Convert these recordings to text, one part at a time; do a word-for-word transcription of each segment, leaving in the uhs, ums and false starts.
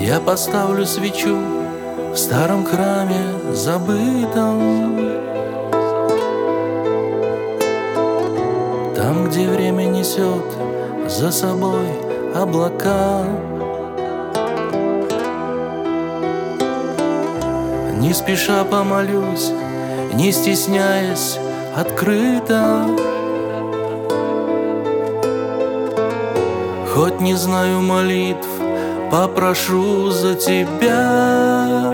Я поставлю свечу в старом храме забытом, там, где время несет за собой облака. Не спеша помолюсь, не стесняясь, открыто. Хоть не знаю молитв, попрошу за тебя.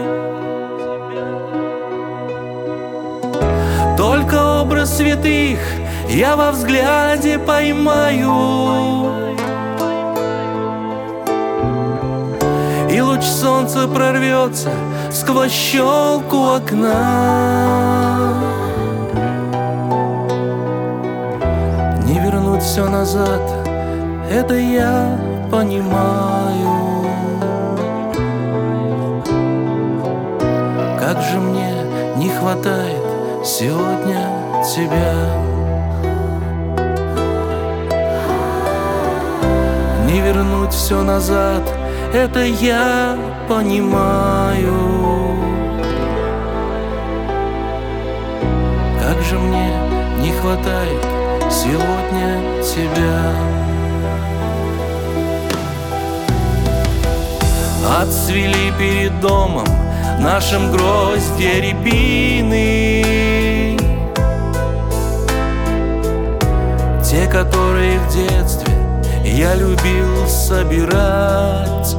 Только образ святых я во взгляде поймаю, и луч солнца прорвется сквозь щелку окна. Не вернуть все назад, это я понимаю. Как же мне не хватает сегодня тебя. Не вернуть все назад, это я понимаю. Как же мне не хватает сегодня тебя. Отцвели перед домом нашим гроздья рябины, те, которые в детстве я любил собирать.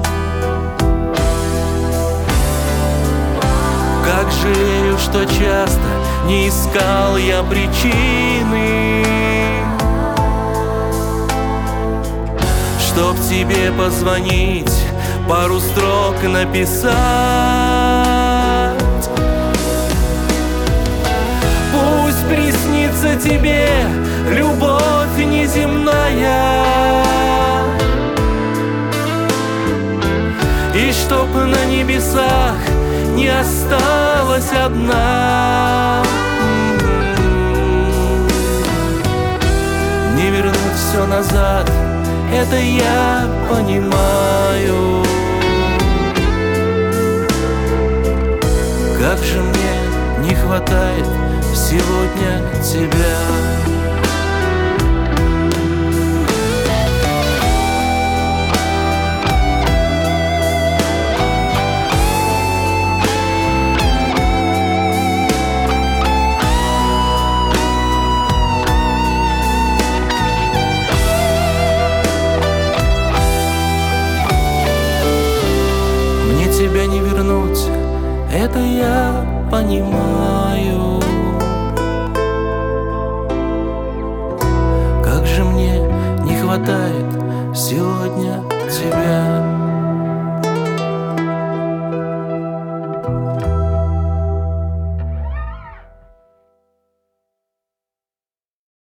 Как жалею, что часто не искал я причины, чтоб тебе позвонить, пару строк написать. Пусть приснится тебе любовь неземная, и чтоб на небесах не осталась одна. Не вернуть все назад, это я понимаю. Как же мне не хватает сегодня тебя. Тебя не вернуть, это я понимаю. Как же мне не хватает сегодня тебя.